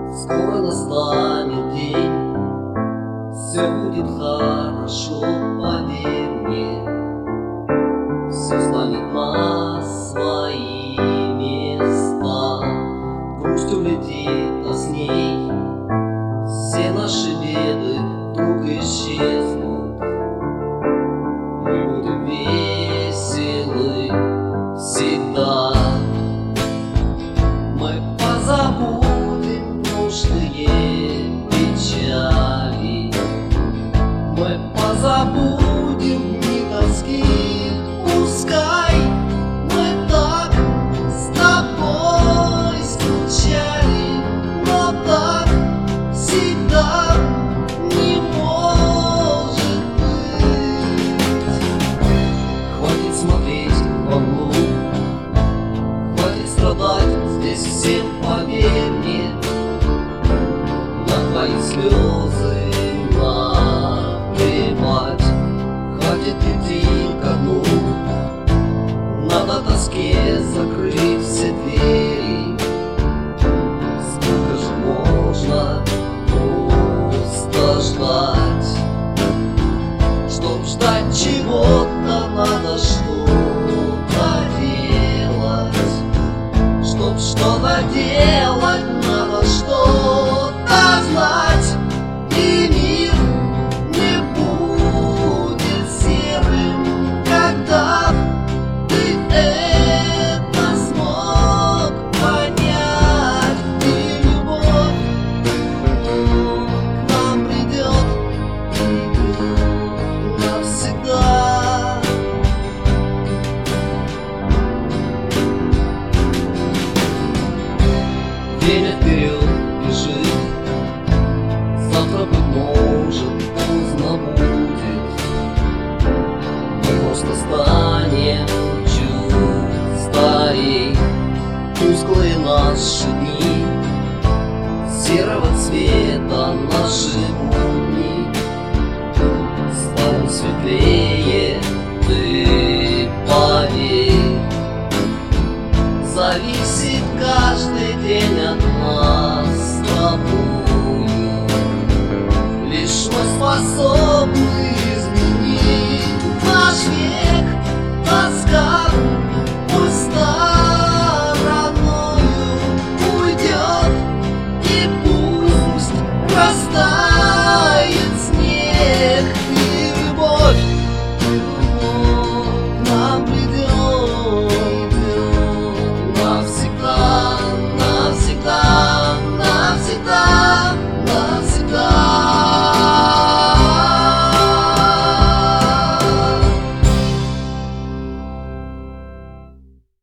Скоро настанет день, все будет хорошо, поверь мне. Все станет на свои места. Грусть улетит, а с ней все наши беды вдруг исчезнут. Мы будем веселы всегда. Мы позабудем прошлые печали. Мы позабудем дни тоски. Пускай мы так с тобой скучали, но так всегда не может быть. Хватит смотреть во мглу, хватит страдать здесь всем, поверь мне. На твои слезы наплевать. Хватит идти ко дну, надо тоске закрыть все двери. Сколько же можно просто ждать? Чтоб ждать чего-то, надо что-то делать. Чтоб что-то делать, надо что-то знать. И мир не будет серым, когда ты это смог понять. И любовь к нам придет навсегда. Время вперед бежит, завтра, быть может, поздно будет. Мы просто станем чуть старей. Тусклые наши дни, серого цвета наши